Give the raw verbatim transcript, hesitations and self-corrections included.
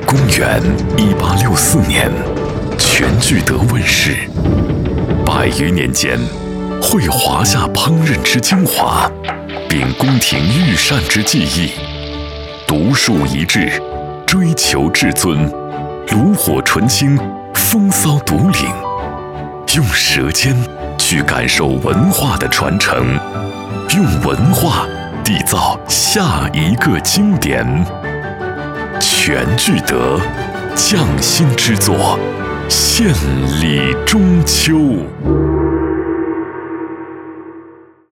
公元一八六四年，全聚德问世。百余年间，绘华夏烹饪之精华，秉宫廷御膳之技艺，独树一帜，追求至尊，炉火纯青，风骚独领。用舌尖去感受文化的传承，用文化缔造下一个经典。全聚德匠心之作，献礼中秋。